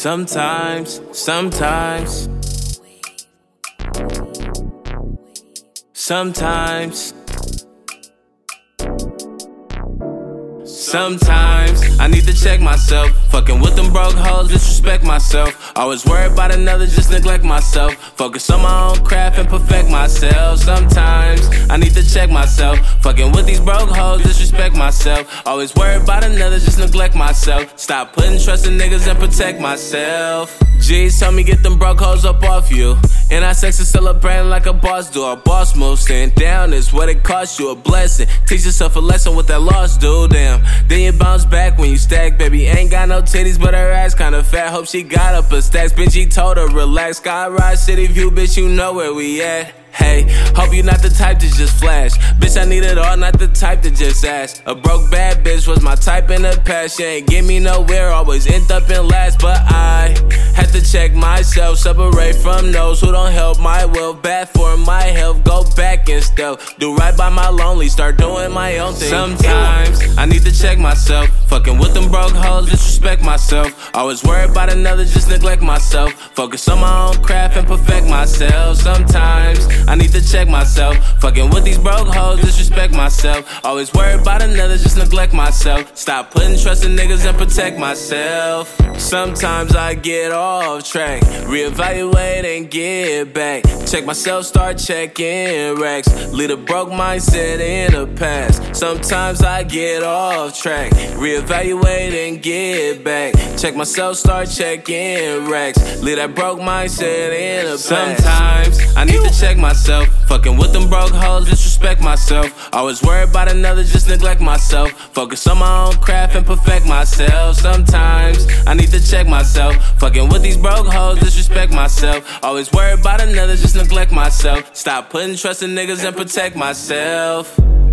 Sometimes. Sometimes I need to check myself. Fucking with them broke hoes, disrespect myself. Always worried about another, just neglect myself. Focus on my own craft and perfect myself. Sometimes I need to check myself. Fucking with these broke hoes, disrespect myself. Always worried about another, just neglect myself. Stop putting trust in niggas and protect myself. G's told me get them broke hoes up off you. And I sex is celebrating like a boss do. A boss move, staying down is what it costs you. A blessing, teach yourself a lesson what that loss do. Damn, then you bounce back when you stack. Baby ain't got no titties, but her ass kinda fat. Hope she got up a stacks. Bitch, he told her relax. Skyrise City View, bitch, you know where we at. Hey, hope you not the type to just flash. Bitch, I need it all, not the type to just ask. A broke bad bitch was my type in the past. She ain't get me nowhere, always end up in last. But I had to check myself, separate from those who don't help my will. Bad for my health, go back and stealth. Do right by my lonely, start doing my own thing. Sometimes I need to check myself. Fucking with them broke hoes, disrespect myself. Always worried about another, just neglect myself. Focus on my own craft and perfect myself. Sometimes I need to check myself. Fucking with these broke hoes, disrespect myself. Always worried about another, just neglect myself. Stop putting trust in niggas and protect myself. Sometimes I get off track, reevaluate and get back. Check myself, start checking racks. Leave a broke mindset in the past. Sometimes I get off track, reevaluate and get back. Check myself, start checking racks. Leave that broke mindset in the past. Sometimes I need to check myself. Fucking with them broke hoes, disrespect myself. Always worried about another, just neglect myself. Focus on my own craft and perfect myself. Sometimes I need to check myself. Fucking with these broke hoes, disrespect myself. Always worried about another, just neglect myself. Stop putting trust in niggas and protect myself.